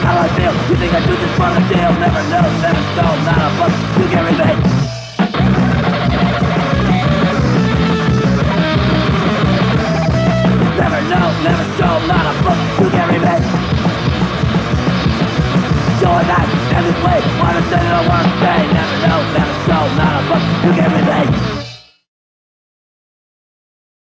how I feel. You think I do this for the deal? Never know, never stole, not a book. You get revenge. Never know, never stole, not a book. You get revenge. So I got and this way, wanna send it on one.